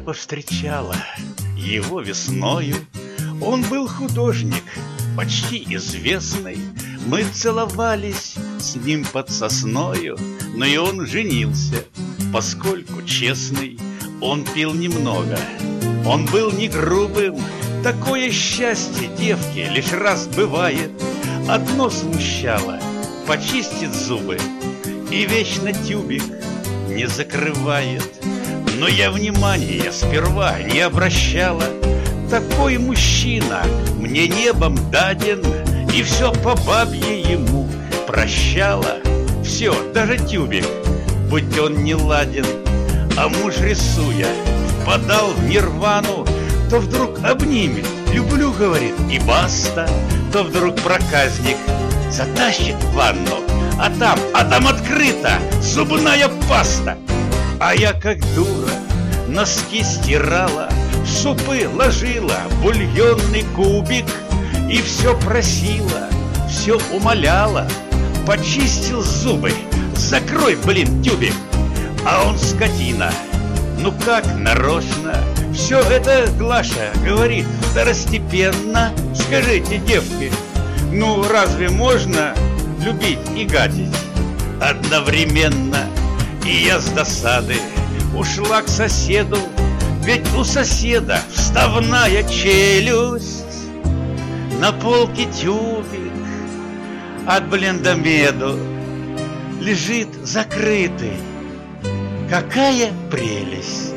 повстречала его весною. Он был художник, почти известный. Мы целовались с ним под сосною, но и он женился, поскольку честный. Он пил немного, он был не грубым. Такое счастье девке лишь раз бывает. Одно смущало — почистит зубы, и вечно тюбик не закрывает. Но я внимания сперва не обращала. Такой мужчина мне небом даден, и все по бабье ему прощала. Все, даже тюбик, будь он не ладен. А муж, рисуя, впадал в нирвану. То вдруг обнимет, люблю, говорит, и баста. То вдруг проказник затащит в ванну, а там открыта зубная паста. А я, как дура, носки стирала, в супы ложила бульонный кубик и все просила, все умоляла: почистил зубы, закрой, блин, тюбик. А он, скотина, ну как нарочно. Все это, Глаша, говорит второстепенно. Скажите, девки, ну разве можно любить и гадить одновременно? И я с досады ушла к соседу, ведь у соседа вставная челюсть. На полке тюбик от Блендомеду лежит закрытый. Какая прелесть!